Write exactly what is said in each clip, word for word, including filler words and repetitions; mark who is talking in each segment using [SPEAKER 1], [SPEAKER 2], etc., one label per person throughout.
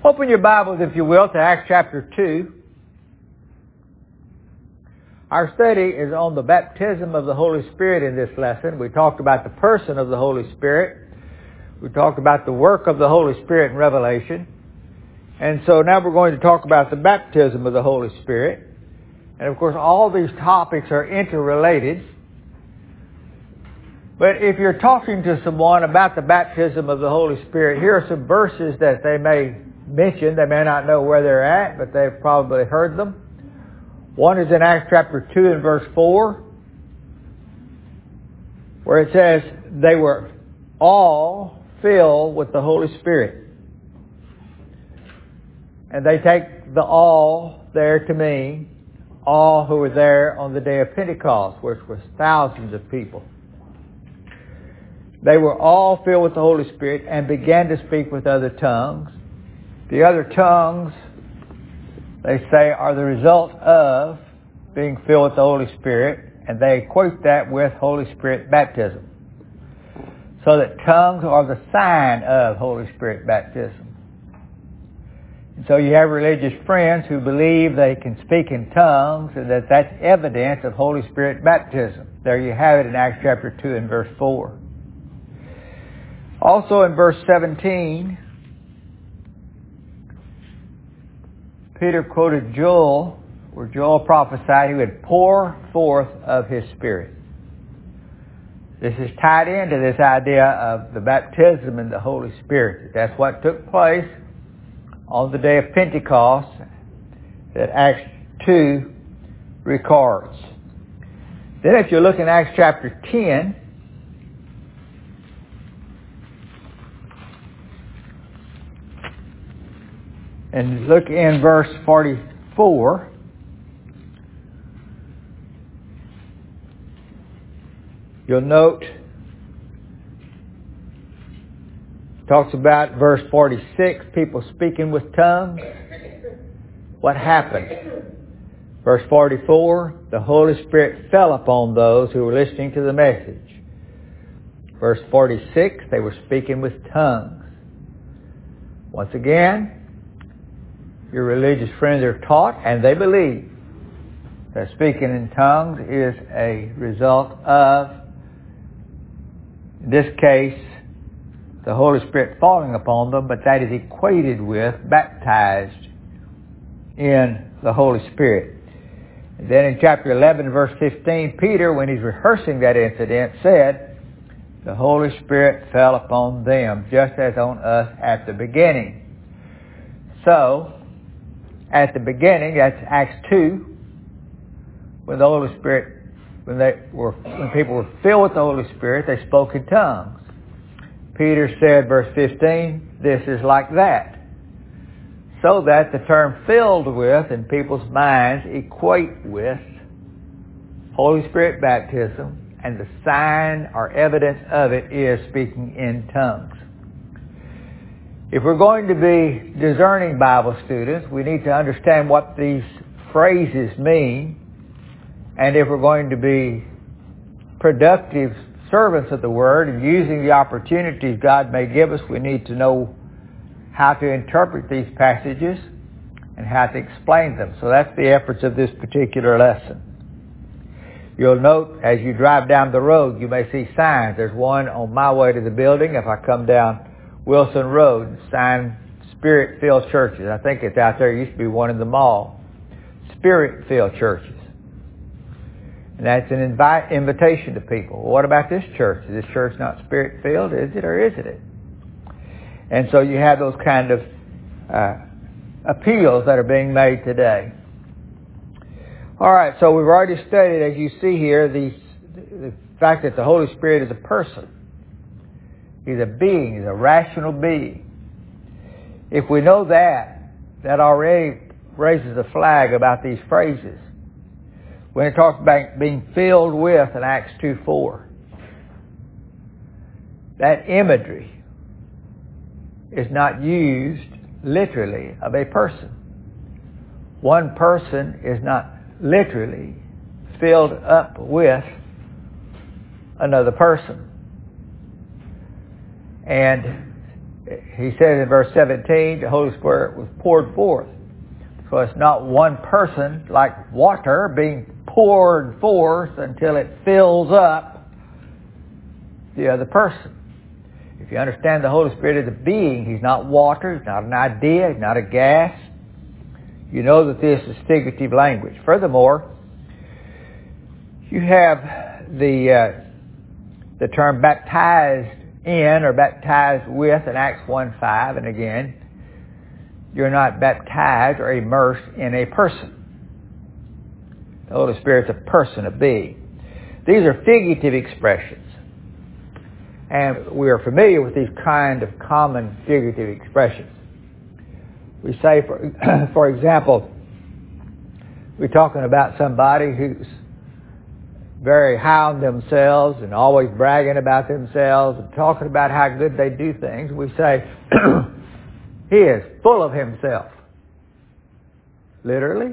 [SPEAKER 1] Open your Bibles, if you will, to Acts chapter two. Our study is on the baptism of the Holy Spirit in this lesson. We talked about the person of the Holy Spirit. We talked about the work of the Holy Spirit in Revelation. And so now we're going to talk about the baptism of the Holy Spirit. And of course, all these topics are interrelated. But if you're talking to someone about the baptism of the Holy Spirit, here are some verses that they may mention. They may not know where they're at, but they've probably heard them. One is in Acts chapter two and verse four, where it says, they were all filled with the Holy Spirit. And they take the all there to mean all who were there on the day of Pentecost, which was thousands of people. They were all filled with the Holy Spirit and began to speak with other tongues. The other tongues, they say, are the result of being filled with the Holy Spirit, and they equate that with Holy Spirit baptism. So that tongues are the sign of Holy Spirit baptism. And so you have religious friends who believe they can speak in tongues and that that's evidence of Holy Spirit baptism. There you have it in Acts chapter two and verse four. Also in verse seventeen, Peter quoted Joel, where Joel prophesied he would pour forth of his Spirit. This is tied into this idea of the baptism in the Holy Spirit. That's what took place on the day of Pentecost that Acts two records. Then if you look in Acts chapter ten, and look in verse forty-four, you'll note talks about verse forty-six, people speaking with tongues. What happened? Verse forty-four, the Holy Spirit fell upon those who were listening to the message. Verse forty-six, they were speaking with tongues. Once again, your religious friends are taught, and they believe, that speaking in tongues is a result of, in this case, the Holy Spirit falling upon them, but that is equated with baptized in the Holy Spirit. And then in chapter eleven, verse fifteen, Peter, when he's rehearsing that incident, said, the Holy Spirit fell upon them, just as on us at the beginning. So, at the beginning, that's Acts two, when the Holy Spirit, when they were, when people were filled with the Holy Spirit, they spoke in tongues. Peter said, verse fifteen, this is like that. So that the term filled with in people's minds equate with Holy Spirit baptism, and the sign or evidence of it is speaking in tongues. If we're going to be discerning Bible students, we need to understand what these phrases mean. And if we're going to be productive servants of the Word and using the opportunities God may give us, we need to know how to interpret these passages and how to explain them. So that's the efforts of this particular lesson. You'll note as you drive down the road, you may see signs. There's one on my way to the building. If I come down Wilson Road, sign Spirit-filled churches. I think it's out there. It used to be one in the mall. Spirit-filled churches. And that's an invite, invitation to people. Well, what about this church? Is this church not Spirit-filled? Is it or isn't it? And so you have those kind of uh, appeals that are being made today. All right, so we've already studied, as you see here, the, the fact that the Holy Spirit is a person. He's a being. He's a rational being. If we know that, that already raises a flag about these phrases. When it talks about being filled with in Acts two four, that imagery is not used literally of a person. One person is not literally filled up with another person. And he says in verse seventeen, the Holy Spirit was poured forth. So it's not one person like water being poured forth until it fills up the other person. If you understand the Holy Spirit as a being, He's not water, He's not an idea, He's not a gas. You know that this is figurative language. Furthermore, you have the uh, the term baptized in or baptized with in Acts one five, and again, you're not baptized or immersed in a person. The Holy Spirit's a person, a being. These are figurative expressions. And we are familiar with these kind of common figurative expressions. We say, for, for example, we're talking about somebody who's very high on themselves and always bragging about themselves and talking about how good they do things. We say, he is full of himself. Literally?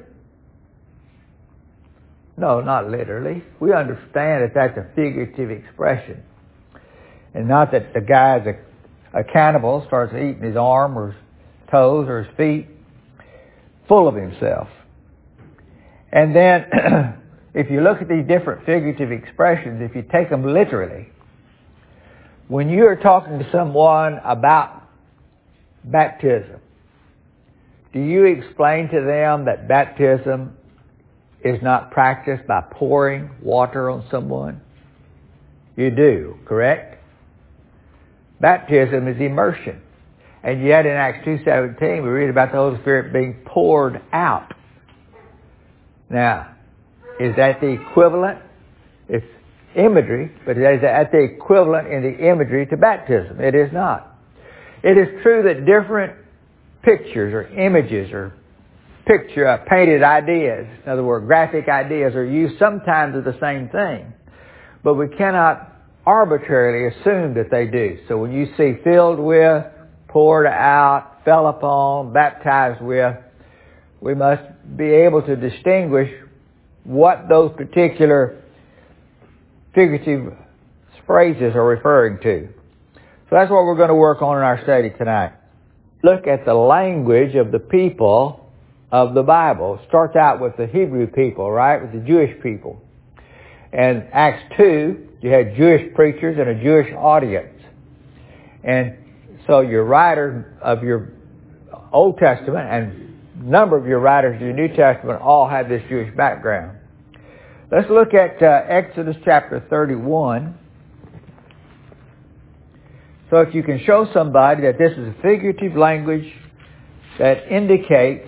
[SPEAKER 1] No, not literally. We understand that that's a figurative expression. And not that the guy's a, a cannibal, starts eating his arm or his toes or his feet. Full of himself. And then, if you look at these different figurative expressions, if you take them literally, when you are talking to someone about baptism, do you explain to them that baptism is not practiced by pouring water on someone? You do, correct? Baptism is immersion. And yet in Acts two seventeen we read about the Holy Spirit being poured out. Now, is that the equivalent? It's imagery, but is that the equivalent in the imagery to baptism? It is not. It is true that different pictures or images or picture uh, painted ideas, in other words, graphic ideas, are used sometimes of the same thing. But we cannot arbitrarily assume that they do. So when you see filled with, poured out, fell upon, baptized with, we must be able to distinguish what those particular figurative phrases are referring to. So that's what we're going to work on in our study tonight. Look at the language of the people of the Bible. It starts out with the Hebrew people, right? With the Jewish people. And Acts two, you had Jewish preachers and a Jewish audience. And so your writers of your Old Testament and a number of your writers of your New Testament all have this Jewish background. Let's look at uh, Exodus chapter thirty-one. So if you can show somebody that this is a figurative language that indicates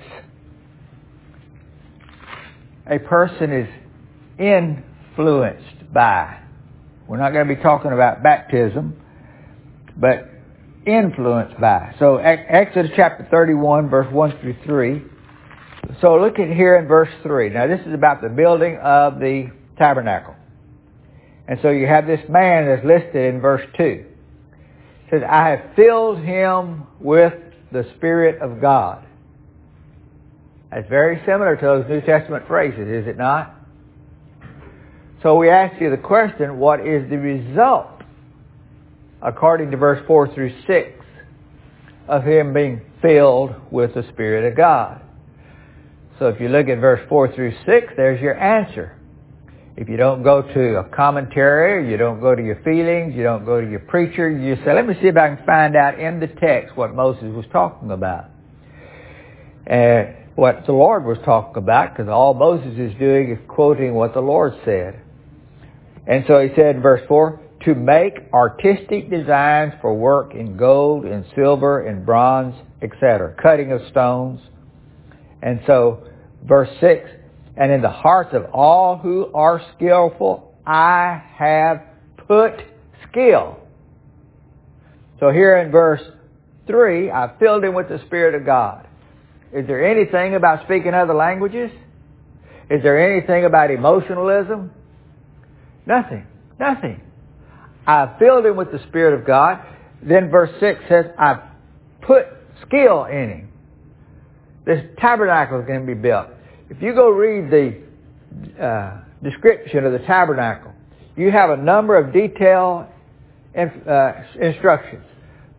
[SPEAKER 1] a person is influenced by. We're not going to be talking about baptism, but influenced by. So Exodus chapter thirty-one, verse one through three. So look at here in verse three. Now this is about the building of the tabernacle. And so you have this man that's listed in verse two. It says, I have filled him with the Spirit of God. That's very similar to those New Testament phrases, is it not? So we ask you the question, what is the result, according to verse four through six, of him being filled with the Spirit of God? So if you look at verse four through six, there's your answer. If you don't go to a commentary, you don't go to your feelings, you don't go to your preacher, you say, let me see if I can find out in the text what Moses was talking about. And what the Lord was talking about, because all Moses is doing is quoting what the Lord said. And so he said in verse four, to make artistic designs for work in gold, in silver, in bronze, et cetera, cutting of stones. And so verse six, and in the hearts of all who are skillful, I have put skill. So here in verse three, I filled him with the Spirit of God. Is there anything about speaking other languages? Is there anything about emotionalism? Nothing. Nothing. I filled him with the Spirit of God. Then verse six says, I put skill in him. This tabernacle is going to be built. If you go read the uh, description of the tabernacle, you have a number of detailed uh, instructions.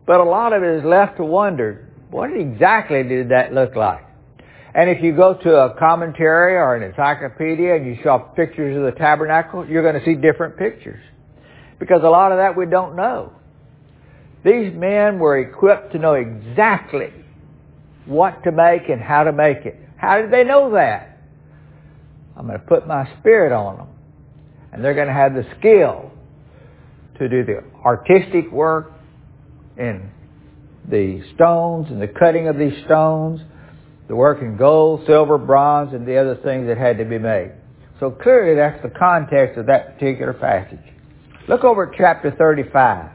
[SPEAKER 1] But a lot of it is left to wonder, what exactly did that look like? And if you go to a commentary or an encyclopedia and you saw pictures of the tabernacle, you're going to see different pictures. Because a lot of that we don't know. These men were equipped to know exactly what to make and how to make it. How did they know that? I'm going to put my spirit on them. And they're going to have the skill to do the artistic work in the stones and the cutting of these stones, the work in gold, silver, bronze, and the other things that had to be made. So clearly that's the context of that particular passage. Look over at chapter thirty-five.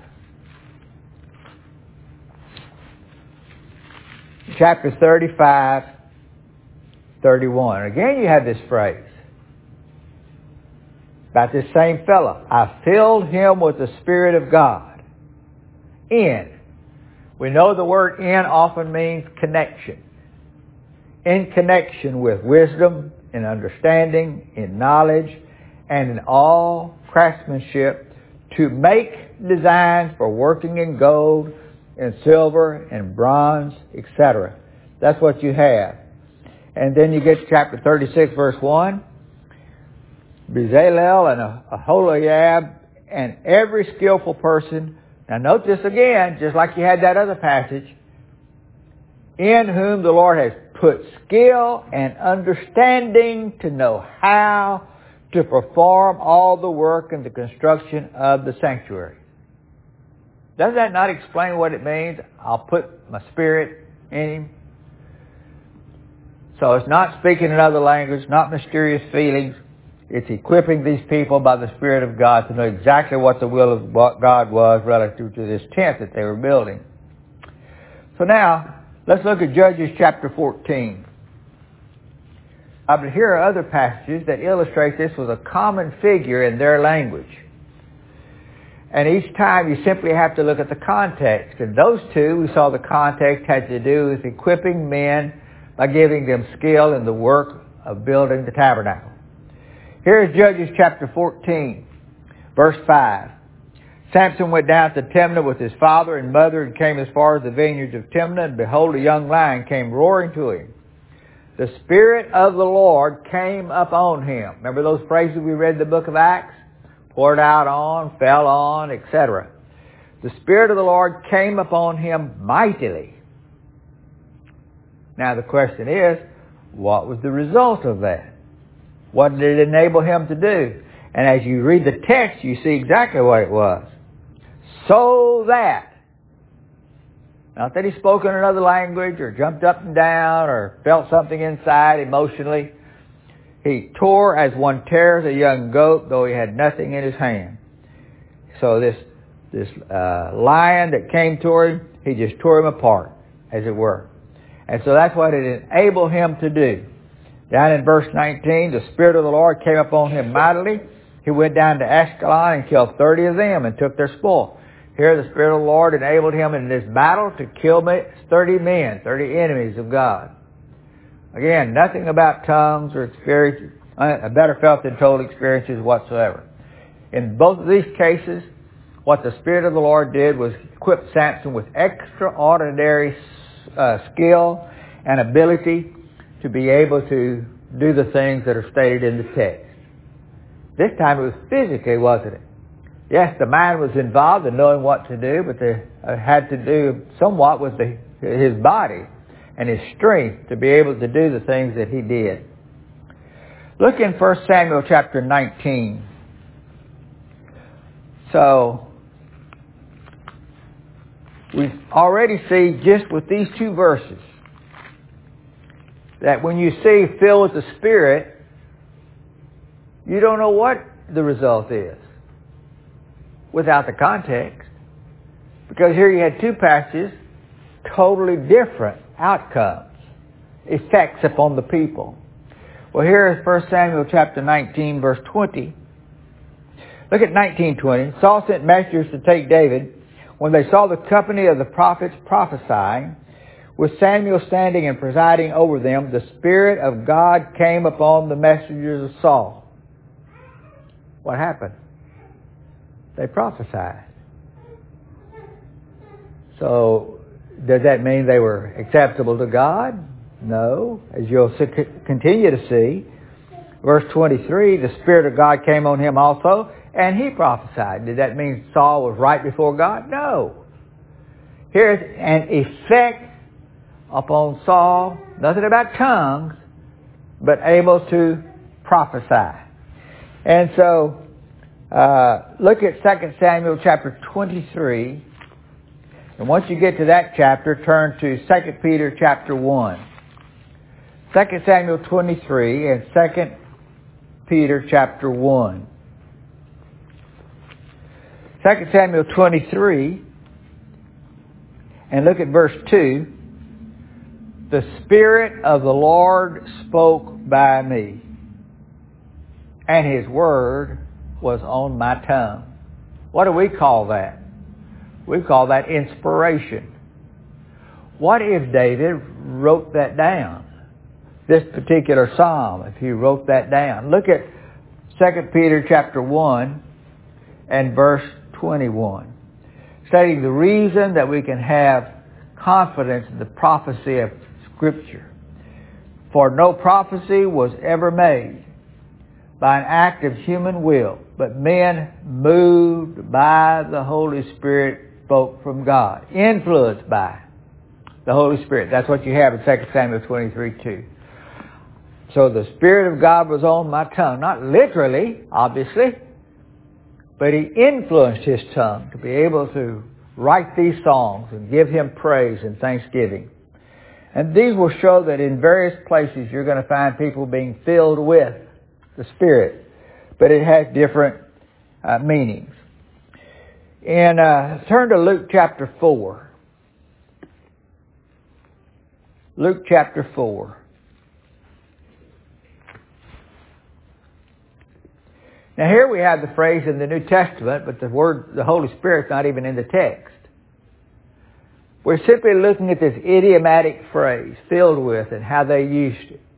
[SPEAKER 1] Chapter thirty-five, thirty-one. Again you have this phrase about this same fellow. I filled him with the Spirit of God. In. We know the word in often means connection. In connection with wisdom, in understanding, in knowledge, and in all craftsmanship to make designs for working in gold, in silver, and bronze, et cetera. That's what you have. And then you get to chapter thirty-six, verse one. Bezalel and Aholiab and every skillful person. Now note this again, just like you had that other passage. In whom the Lord has put skill and understanding to know how to perform all the work in the construction of the sanctuary. Does that not explain what it means? I'll put my spirit in him. So it's not speaking another language, not mysterious feelings. It's equipping these people by the Spirit of God to know exactly what the will of God was relative to this tent that they were building. So now, let's look at Judges chapter fourteen. Uh, but here are other passages that illustrate this was a common figure in their language. And each time you simply have to look at the context. And those two, we saw the context had to do with equipping men by giving them skill in the work of building the tabernacle. Here's Judges chapter fourteen, verse five. Samson went down to Timnah with his father and mother and came as far as the vineyards of Timnah, and behold, a young lion came roaring to him. The Spirit of the Lord came upon him. Remember those phrases we read in the book of Acts? Poured out on, fell on, et cetera. The Spirit of the Lord came upon him mightily. Now the question is, what was the result of that? What did it enable him to do? And as you read the text, you see exactly what it was. So that, not that he spoke in another language or jumped up and down or felt something inside emotionally. He tore as one tears a young goat, though he had nothing in his hand. So this this uh, lion that came toward him, he just tore him apart, as it were. And so that's what it enabled him to do. Down in verse nineteen, the Spirit of the Lord came upon him mightily. He went down to Ashkelon and killed thirty of them and took their spoil. Here the Spirit of the Lord enabled him in this battle to kill thirty men, thirty enemies of God. Again, nothing about tongues or experience, a better felt than told experiences whatsoever. In both of these cases, what the Spirit of the Lord did was equip Samson with extraordinary uh, skill and ability to be able to do the things that are stated in the text. This time it was physically, wasn't it? Yes, the mind was involved in knowing what to do, but it had to do somewhat with the, his body and his strength to be able to do the things that he did. Look in First Samuel chapter nineteen. So, we already see just with these two verses that when you see filled with the Spirit, you don't know what the result is without the context. Because here you had two passages, totally different outcomes, effects upon the people. Well, here is First Samuel chapter nineteen, verse twenty. Look at nineteen twenty. Saul sent messengers to take David. When they saw the company of the prophets prophesying, with Samuel standing and presiding over them, the Spirit of God came upon the messengers of Saul. What happened? They prophesied. So, does that mean they were acceptable to God? No. As you'll continue to see, verse twenty-three, the Spirit of God came on him also, and he prophesied. Did that mean Saul was right before God? No. Here's an effect upon Saul, nothing about tongues, but able to prophesy. And so, uh, look at Second Samuel chapter twenty-three. And once you get to that chapter, turn to Second Peter chapter one. Second Samuel twenty-three and Second Peter chapter one. Second Samuel twenty-three, and look at verse two. The Spirit of the Lord spoke by me, and His word was on my tongue. What do we call that? We call that inspiration. What if David wrote that down? This particular psalm, if he wrote that down. Look at Second Peter chapter one and verse twenty-one. Stating the reason that we can have confidence in the prophecy of Scripture. For no prophecy was ever made by an act of human will, but men moved by the Holy Spirit spoke from God. Influenced by the Holy Spirit. That's what you have in Second Samuel twenty-three two. So the Spirit of God was on my tongue. Not literally, obviously, but He influenced His tongue to be able to write these songs and give Him praise and thanksgiving. And these will show that in various places you're going to find people being filled with the Spirit. But it has different uh, meanings. And uh, turn to Luke chapter four. Luke chapter four. Now here we have the phrase in the New Testament, but the word, the Holy Spirit's not even in the text. We're simply looking at this idiomatic phrase, filled with, and how they used it.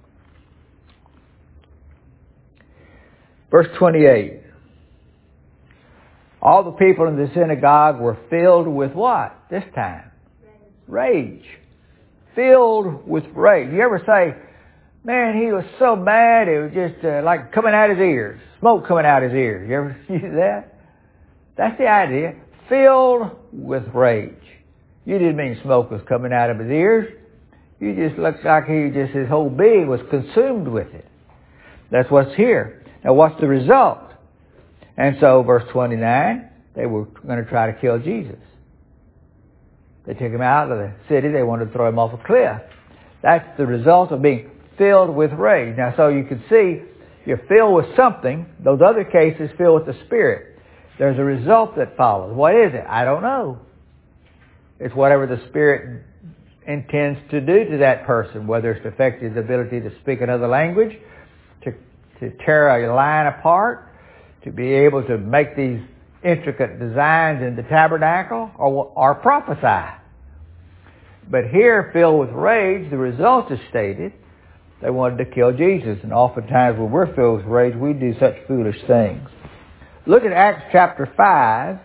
[SPEAKER 1] Verse twenty-eight. All the people in the synagogue were filled with what this time? Rage. Rage. Filled with rage. You ever say, man, he was so mad, it was just uh, like coming out his ears. Smoke coming out his ears. You ever use that? That's the idea. Filled with rage. You didn't mean smoke was coming out of his ears. You just looked like he just, his whole being was consumed with it. That's what's here. Now what's the result? And so verse twenty-nine, they were going to try to kill Jesus. They took him out of the city. They wanted to throw him off a cliff. That's the result of being filled with rage. Now so you can see, you're filled with something. Those other cases filled with the Spirit. There's a result that follows. What is it? I don't know. It's whatever the Spirit intends to do to that person, whether it's to affect his ability to speak another language, to, to tear a line apart, to be able to make these intricate designs in the tabernacle, or, or prophesy. But here, filled with rage, the result is stated. They wanted to kill Jesus. And oftentimes when we're filled with rage, we do such foolish things. Look at Acts chapter five.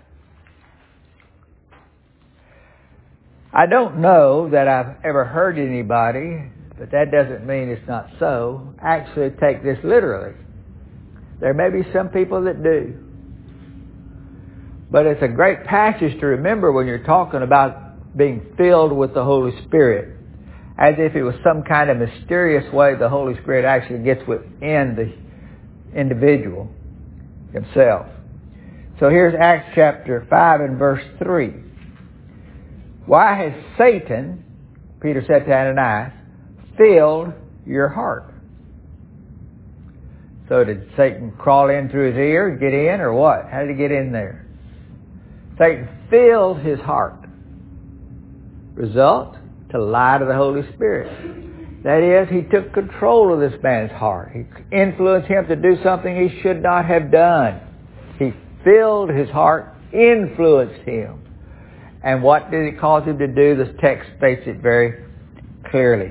[SPEAKER 1] I don't know that I've ever heard anybody, but that doesn't mean it's not so, actually take this literally. There may be some people that do. But it's a great passage to remember when you're talking about being filled with the Holy Spirit, as if it was some kind of mysterious way the Holy Spirit actually gets within the individual himself. So here's Acts chapter five and verse three. Why has Satan, Peter said to Ananias, filled your heart? So did Satan crawl in through his ear and get in, or what? How did he get in there? Satan filled his heart. Result? To lie to the Holy Spirit. That is, he took control of this man's heart. He influenced him to do something he should not have done. He filled his heart, influenced him. And what did it cause him to do? This text states it very clearly.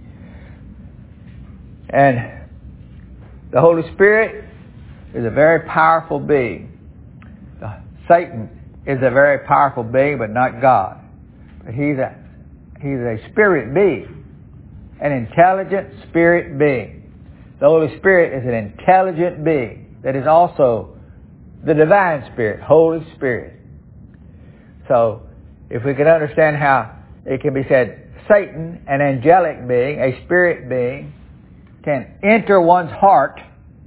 [SPEAKER 1] And the Holy Spirit is a very powerful being. Satan is a very powerful being, but not God. He's a, he's a spirit being, an intelligent spirit being. The Holy Spirit is an intelligent being that is also the divine spirit, Holy Spirit. So, if we can understand how it can be said, Satan, an angelic being, a spirit being, can enter one's heart.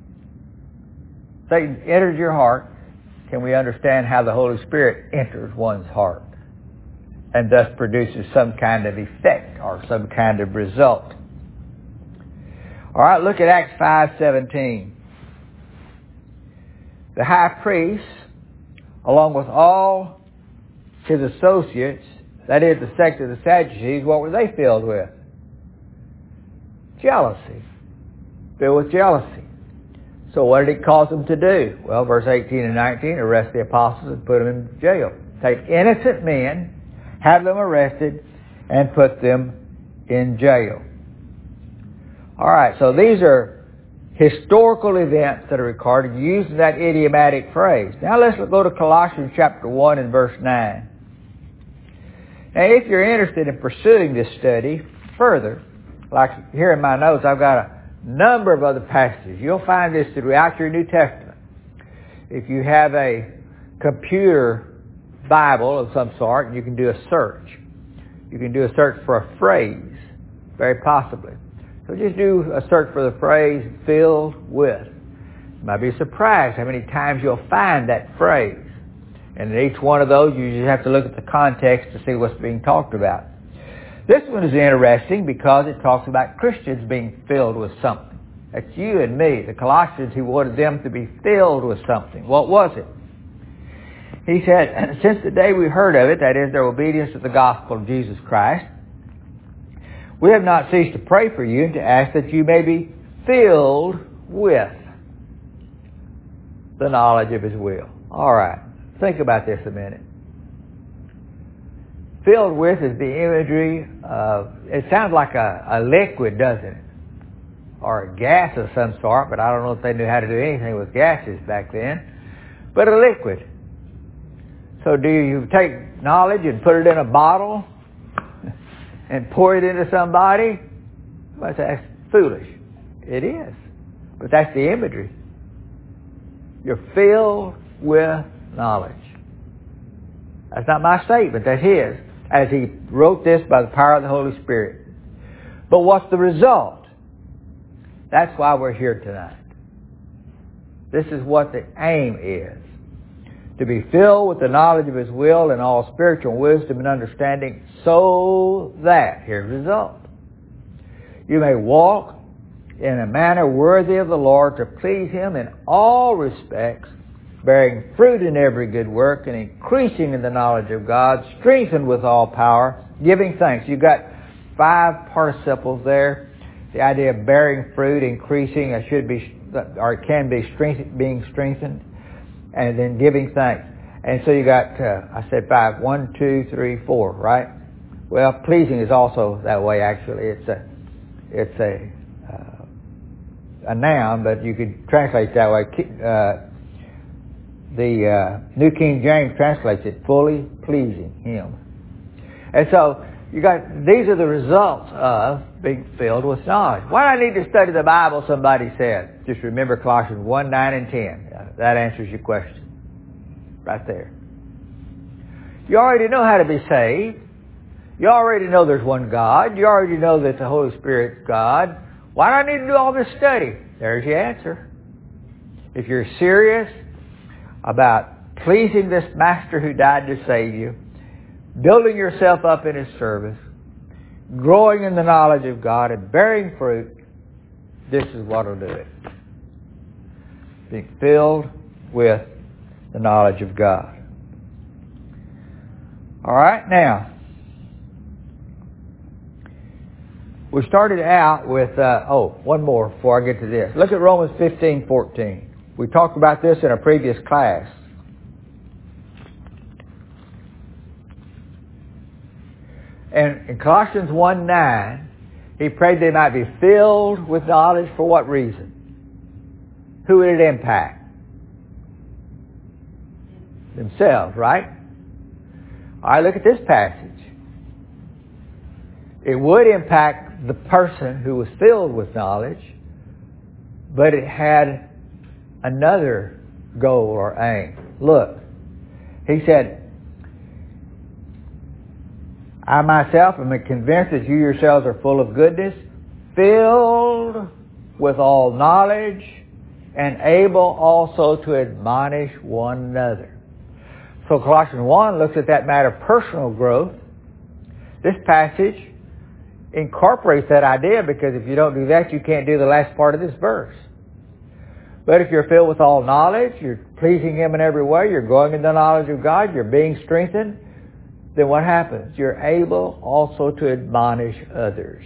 [SPEAKER 1] Satan enters your heart. Can we understand how the Holy Spirit enters one's heart and thus produces some kind of effect or some kind of result? All right, look at Acts five seventeen. The high priest, along with all his associates, that is the sect of the Sadducees, what were they filled with? Jealousy. Filled with jealousy. So what did he cause them to do? Well, verse eighteen and nineteen, arrest the apostles and put them in jail. Take innocent men, have them arrested, and put them in jail. All right, so these are historical events that are recorded using that idiomatic phrase. Now let's go to Colossians chapter one and verse nine. Now if you're interested in pursuing this study further, like here in my notes, I've got a number of other passages. You'll find this throughout your New Testament. If you have a computer Bible of some sort, you can do a search. You can do a search for a phrase, very possibly. So just do a search for the phrase filled with. You might be surprised how many times you'll find that phrase. And in each one of those, you just have to look at the context to see what's being talked about. This one is interesting because it talks about Christians being filled with something. That's you and me. The Colossians, he wanted them to be filled with something. What was it? He said, since the day we heard of it, that is their obedience to the gospel of Jesus Christ, we have not ceased to pray for you and to ask that you may be filled with the knowledge of His will. All right. Think about this a minute. Filled with is the imagery of, it sounds like a, a liquid, doesn't it? Or a gas of some sort, but I don't know if they knew how to do anything with gases back then. But a liquid. So do you take knowledge and put it in a bottle and pour it into somebody? Well, that's foolish. It is. But that's the imagery. You're filled with knowledge. That's not my statement, that's his, as he wrote this by the power of the Holy Spirit. But what's the result? That's why we're here tonight. This is what the aim is. To be filled with the knowledge of His will and all spiritual wisdom and understanding, so that, here's the result, you may walk in a manner worthy of the Lord, to please Him in all respects, bearing fruit in every good work and increasing in the knowledge of God, strengthened with all power, giving thanks. You've got five participles there. The idea of bearing fruit, increasing, it should be, or it can be strengthened, being strengthened, and then giving thanks. And so you got, uh, I said five, one, two, three, four, right? Well, pleasing is also that way. Actually, it's a, it's a, uh, a noun, but you could translate it that way. Uh, The uh, New King James translates it fully pleasing Him. And so you got, these are the results of being filled with knowledge. Why do I need to study the Bible? Somebody said. Just remember Colossians one, nine, and ten. That answers your question. Right there. You already know how to be saved. You already know there's one God. You already know that the Holy Spirit's God. Why do I need to do all this study? There's your answer. If you're serious about pleasing this Master who died to save you, building yourself up in His service, growing in the knowledge of God, and bearing fruit, this is what will do it. Being filled with the knowledge of God. All right, now, we started out with, uh, oh, one more before I get to this. Look at Romans fifteen fourteen. We talked about this in a previous class. And in Colossians one nine, he prayed they might be filled with knowledge for what reason? Who would it impact? Themselves, right? All right, look at this passage. It would impact the person who was filled with knowledge, but it had another goal or aim. Look, he said, I myself am convinced that you yourselves are full of goodness, filled with all knowledge, and able also to admonish one another. So Colossians one looks at that matter of personal growth. This passage incorporates that idea, because if you don't do that, you can't do the last part of this verse. But if you're filled with all knowledge, you're pleasing Him in every way, you're growing in the knowledge of God, you're being strengthened, then what happens? You're able also to admonish others.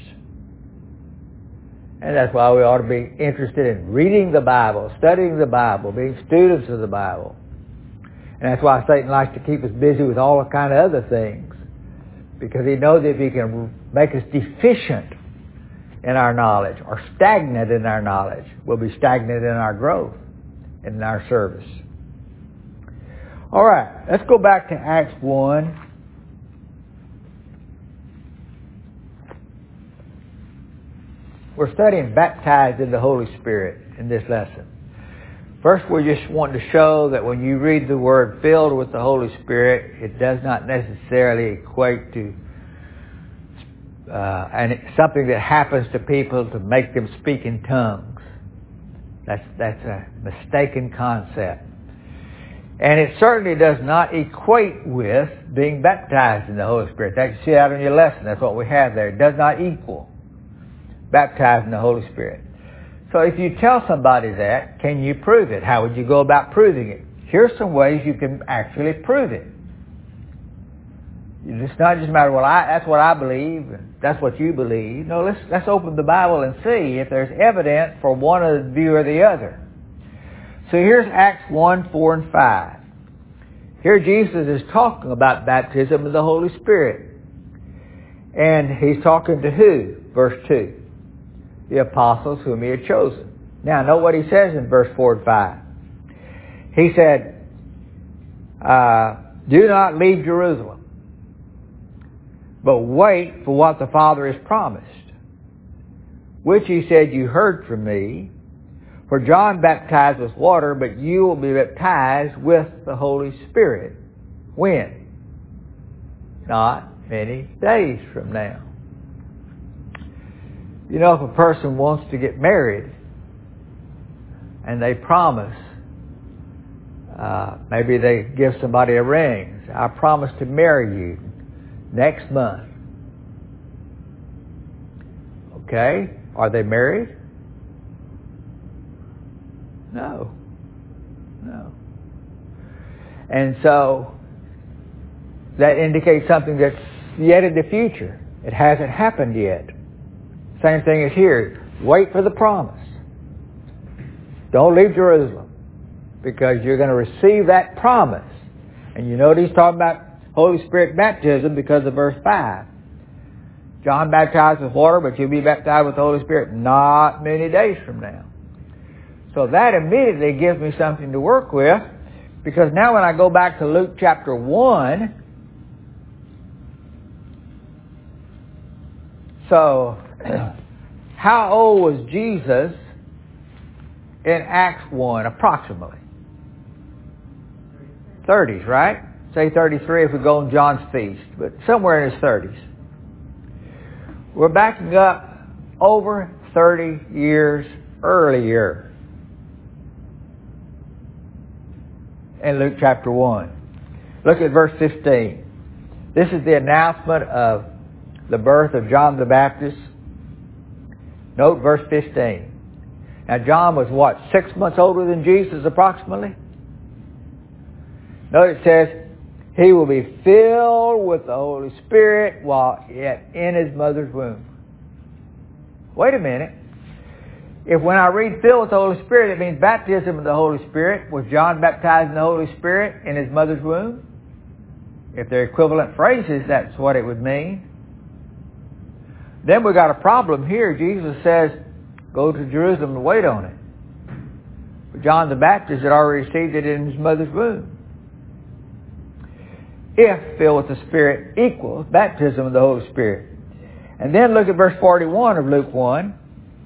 [SPEAKER 1] And that's why we ought to be interested in reading the Bible, studying the Bible, being students of the Bible. And that's why Satan likes to keep us busy with all kind of other things, because he knows if he can make us deficient in our knowledge or stagnant in our knowledge, we'll be stagnant in our growth and in our service. All right, let's go back to Acts one. We're studying baptized in the Holy Spirit in this lesson. First, we just want to show that when you read the word filled with the Holy Spirit, it does not necessarily equate to uh, and it's something that happens to people to make them speak in tongues. That's, that's a mistaken concept. And it certainly does not equate with being baptized in the Holy Spirit. That you see out in your lesson. That's what we have there. It does not equal baptized in the Holy Spirit. So if you tell somebody that, can you prove it? How would you go about proving it? Here's some ways you can actually prove it. It's not just a matter, well, I, that's what I believe, and that's what you believe. No, let's, let's open the Bible and see if there's evidence for one of the view or the other. So here's Acts one, four, and five. Here Jesus is talking about baptism of the Holy Spirit. And He's talking to who? Verse two. The apostles whom He had chosen. Now, note what He says in verse four and five. He said, uh, do not leave Jerusalem, but wait for what the Father has promised, which He said, you heard from me. For John baptized with water, but you will be baptized with the Holy Spirit. When? Not many days from now. You know, if a person wants to get married and they promise, uh, maybe they give somebody a ring. I promise to marry you next month. Okay? Are they married? No. No. And so that indicates something that's yet in the future. It hasn't happened yet. Same thing as here. Wait for the promise. Don't leave Jerusalem, because you're going to receive that promise. And you know he's talking about Holy Spirit baptism because of verse five. John baptized with water, but you'll be baptized with the Holy Spirit not many days from now. So that immediately gives me something to work with, because now when I go back to Luke chapter one, so how old was Jesus in Acts one, approximately? thirties, right? Say thirty-three if we go on John's feast, but somewhere in his thirties. We're backing up over thirty years earlier in Luke chapter one. Look at verse fifteen. This is the announcement of the birth of John the Baptist. Note verse fifteen. Now John was what, six months older than Jesus approximately? Note it says, he will be filled with the Holy Spirit while yet in his mother's womb. Wait a minute. If when I read filled with the Holy Spirit, it means baptism of the Holy Spirit. Was John baptized in the Holy Spirit in his mother's womb? If they're equivalent phrases, that's what it would mean. Then we got a problem here. Jesus says, go to Jerusalem and wait on it. But John the Baptist had already received it in his mother's womb. If filled with the Spirit equals baptism of the Holy Spirit. And then look at verse forty-one of Luke one.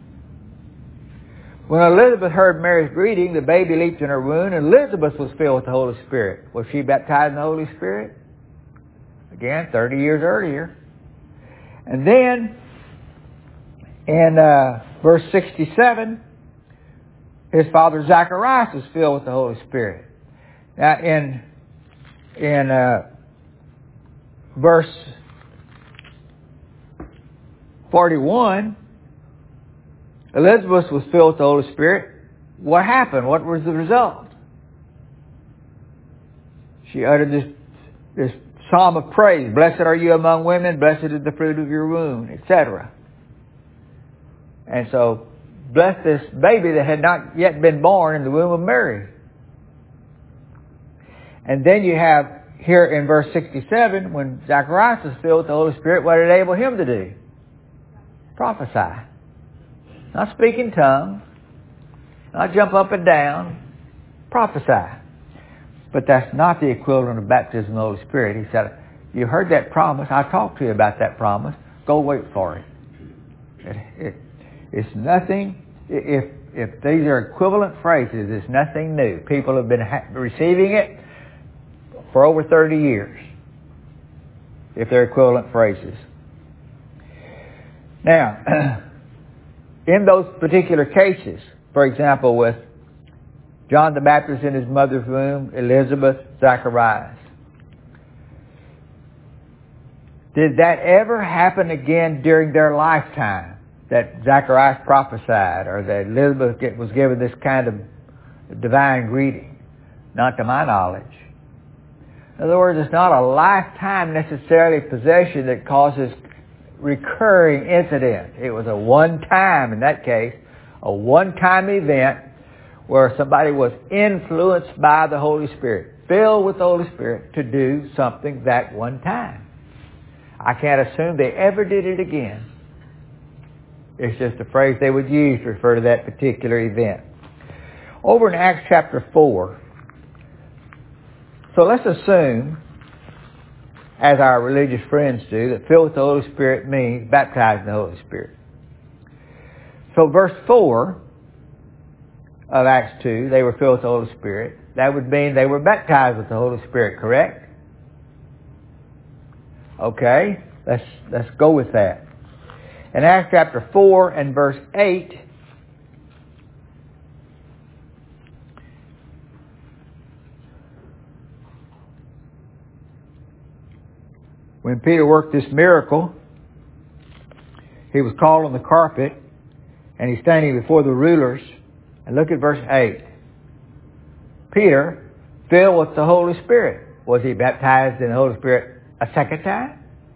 [SPEAKER 1] When Elizabeth heard Mary's greeting, the baby leaped in her womb, and Elizabeth was filled with the Holy Spirit. Was she baptized in the Holy Spirit? Again, thirty years earlier. And then, in uh, verse sixty-seven, his father Zacharias was filled with the Holy Spirit. Now, in in uh, verse forty-one, Elizabeth was filled with the Holy Spirit. What happened? What was the result? She uttered this, this psalm of praise. Blessed are you among women, blessed is the fruit of your womb, et cetera. And so, bless this baby that had not yet been born in the womb of Mary. And then you have here in verse sixty-seven, when Zacharias was filled with the Holy Spirit, what did it enable him to do? Prophesy. Not speak in tongues, not jump up and down, prophesy. But that's not the equivalent of baptism of the Holy Spirit. He said, you heard that promise. I talked to you about that promise. Go wait for it. It, it it's nothing, if, if these are equivalent phrases, it's nothing new. People have been ha- receiving it for over thirty years, if they're equivalent phrases. Now, in those particular cases, for example, with John the Baptist in his mother's womb, Elizabeth, Zacharias, did that ever happen again during their lifetime? That Zacharias prophesied, or that Elizabeth was given this kind of divine greeting? Not to my knowledge. In other words, it's not a lifetime necessarily possession that causes recurring incident. It was a one-time, in that case, a one-time event where somebody was influenced by the Holy Spirit, filled with the Holy Spirit to do something that one time. I can't assume they ever did it again. It's just a phrase they would use to refer to that particular event. Over in Acts chapter four, so let's assume, as our religious friends do, that filled with the Holy Spirit means baptized in the Holy Spirit. So verse four of Acts two, they were filled with the Holy Spirit. That would mean they were baptized with the Holy Spirit, correct? Okay, let's let's go with that. In Acts chapter four and verse eight, when Peter worked this miracle, he was called on the carpet, and he's standing before the rulers. And look at verse eight. Peter, filled with the Holy Spirit. Was he baptized in the Holy Spirit a second time?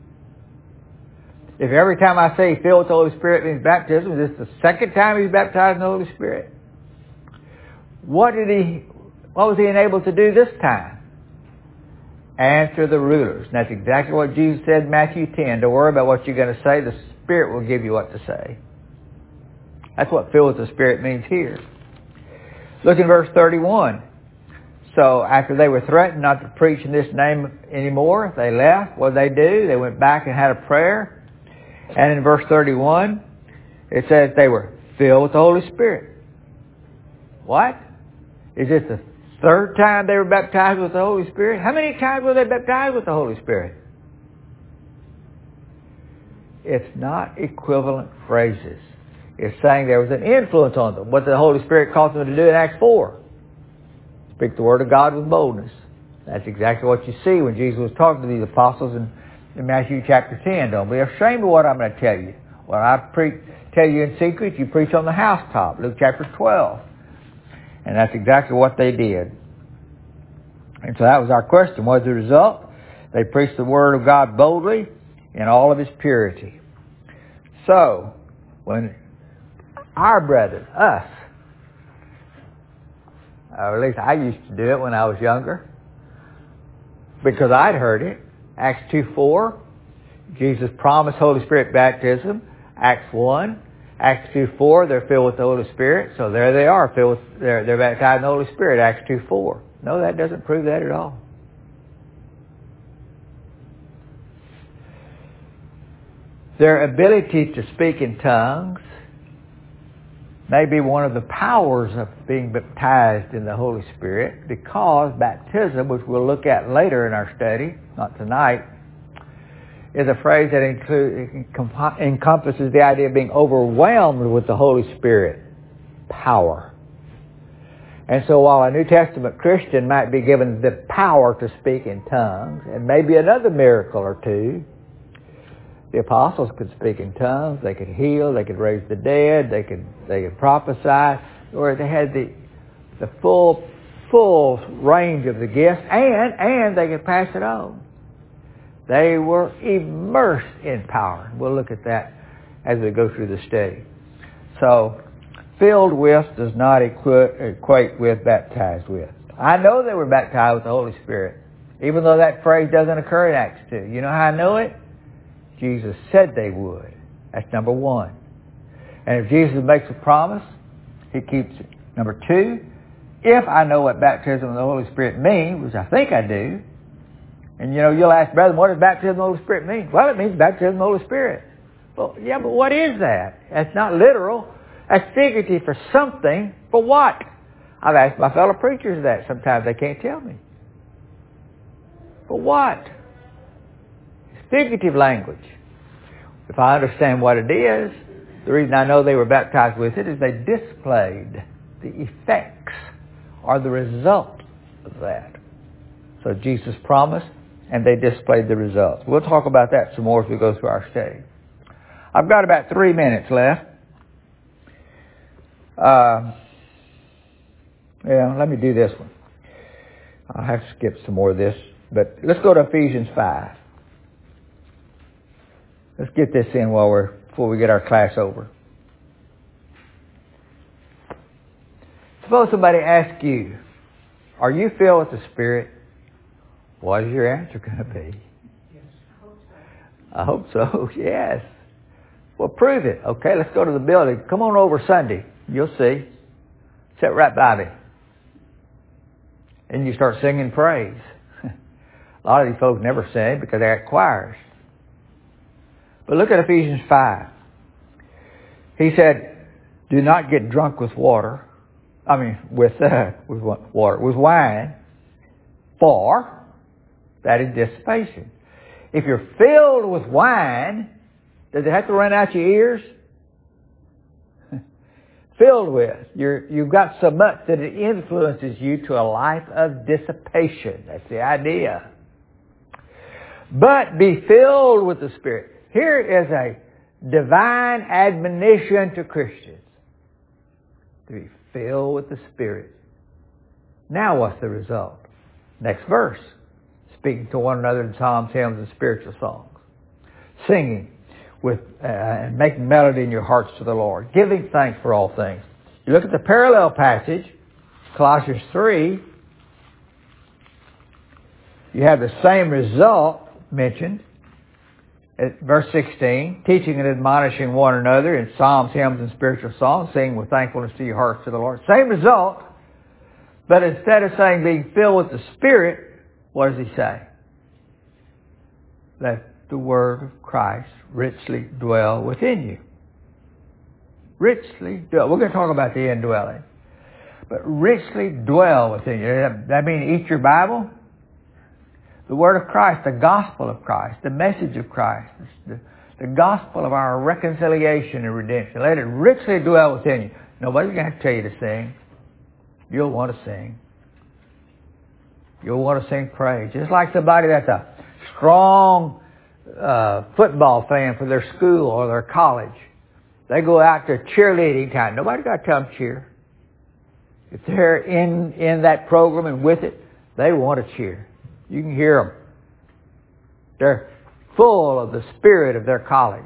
[SPEAKER 1] If every time I say filled with the Holy Spirit means baptism, is this the second time he's baptized in the Holy Spirit? What did he, what was he enabled to do this time? Answer the rulers. And that's exactly what Jesus said in Matthew ten. Don't worry about what you're going to say. The Spirit will give you what to say. That's what filled with the Spirit means here. Look in verse thirty-one. So after they were threatened not to preach in this name anymore, they left. What did they do? They went back and had a prayer. And in verse thirty-one, it says they were filled with the Holy Spirit. What? Is this the third time they were baptized with the Holy Spirit? How many times were they baptized with the Holy Spirit? It's not equivalent phrases. It's saying there was an influence on them. What the Holy Spirit caused them to do in Acts four. Speak the Word of God with boldness. That's exactly what you see when Jesus was talking to these apostles in, in Matthew chapter ten. Don't be ashamed of what I'm going to tell you. What I pre- tell you in secret, you preach on the housetop. Luke chapter twelve. And that's exactly what they did. And so that was our question. What was the result? They preached the Word of God boldly in all of its purity. So, when our brethren, us, or at least I used to do it when I was younger, because I'd heard it. Acts two four, Jesus promised Holy Spirit baptism. Acts one, Acts two four, they're filled with the Holy Spirit. So there they are, filled with, they're, they're baptized in the Holy Spirit, Acts two four. No, that doesn't prove that at all. Their ability to speak in tongues may be one of the powers of being baptized in the Holy Spirit, because baptism, which we'll look at later in our study, not tonight, is a phrase that include, encompasses the idea of being overwhelmed with the Holy Spirit power. And so while a New Testament Christian might be given the power to speak in tongues, and maybe another miracle or two, the apostles could speak in tongues, they could heal, they could raise the dead, they could they could prophesy, or they had the the full full range of the gifts, and and they could pass it on. They were immersed in power. We'll look at that as we go through the study. So, filled with does not equi- equate with baptized with. I know they were baptized with the Holy Spirit, even though that phrase doesn't occur in Acts two. You know how I know it? Jesus said they would. That's number one. And if Jesus makes a promise, He keeps it. Number two, if I know what baptism of the Holy Spirit means, which I think I do, and you know, you'll ask, brother, what does baptism of the Holy Spirit mean? Well, it means baptism of the Holy Spirit. Well, yeah, but what is that? That's not literal. That's figurative for something. For what? I've asked my fellow preachers that. Sometimes they can't tell me. For what? It's figurative language. If I understand what it is, the reason I know they were baptized with it is they displayed the effects or the result of that. So Jesus promised, and they displayed the results. We'll talk about that some more as we go through our study. I've got about three minutes left. Uh, yeah, let me do this one. I'll have to skip some more of this, but let's go to Ephesians five. Let's get this in while we're before we get our class over. Suppose somebody asks you, "Are you filled with the Spirit?" What is your answer going to be?
[SPEAKER 2] Yes, I hope so.
[SPEAKER 1] I hope so. Yes. Well, prove it. Okay, let's go to the building. Come on over Sunday. You'll see. Sit right by me. And you start singing praise. A lot of these folks never sing because they're at choirs. But look at Ephesians five. He said, do not get drunk with water. I mean, with, uh, with water, with wine. For that is dissipation. If you're filled with wine, does it have to run out your ears? Filled with. You're, you've got so much that it influences you to a life of dissipation. That's the idea. But be filled with the Spirit. Here is a divine admonition to Christians. To be filled with the Spirit. Now what's the result? Next verse. Speaking to one another in psalms, hymns, and spiritual songs. Singing with uh, and making melody in your hearts to the Lord. Giving thanks for all things. You look at the parallel passage, Colossians three. You have the same result mentioned. At verse sixteen, teaching and admonishing one another in psalms, hymns, and spiritual songs, singing with thankfulness to your hearts to the Lord. Same result, but instead of saying being filled with the Spirit, what does he say? Let the Word of Christ richly dwell within you. Richly dwell. We're going to talk about the indwelling. But richly dwell within you. That means eat your Bible. The Word of Christ, the gospel of Christ, the message of Christ, the, the gospel of our reconciliation and redemption. Let it richly dwell within you. Nobody's going to have to tell you to sing. You'll want to sing. You'll want to sing praise. Just like somebody that's a strong uh, football fan for their school or their college. They go out to cheerleading time. Nobody got to tell them cheer. If they're in, in that program and with it, they want to cheer. You can hear them. They're full of the spirit of their college.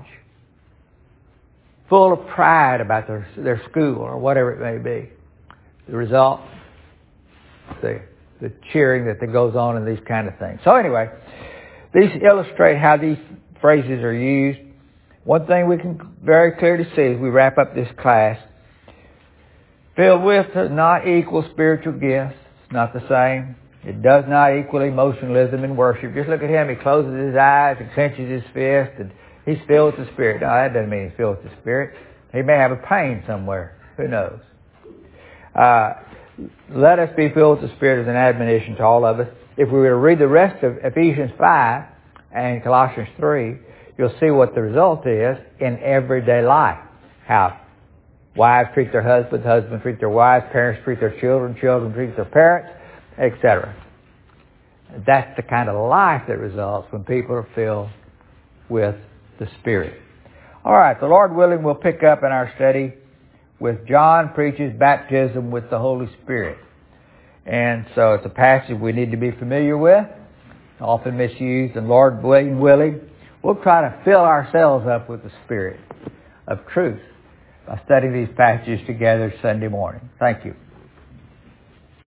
[SPEAKER 1] Full of pride about their, their school or whatever it may be. The result, the, the cheering that goes on and these kind of things. So anyway, these illustrate how these phrases are used. One thing we can very clearly see as we wrap up this class, filled with does not equal spiritual gifts. It's not the same. It does not equal emotionalism in worship. Just look at him. He closes his eyes and clenches his fist and He's filled with the Spirit. No, that doesn't mean he's filled with the Spirit. He may have a pain somewhere. Who knows? Uh, let us be filled with the Spirit as an admonition to all of us. If we were to read the rest of Ephesians five and Colossians three, you'll see what the result is in everyday life. How wives treat their husbands, husbands treat their wives, parents treat their children, children treat their parents, et cetera. That's the kind of life that results when people are filled with the Spirit. All right, the Lord willing, we'll pick up in our study with John preaches baptism with the Holy Spirit. And so it's a passage we need to be familiar with, often misused, and Lord willing, willing, we'll try to fill ourselves up with the Spirit of truth by studying these passages together Sunday morning. Thank you.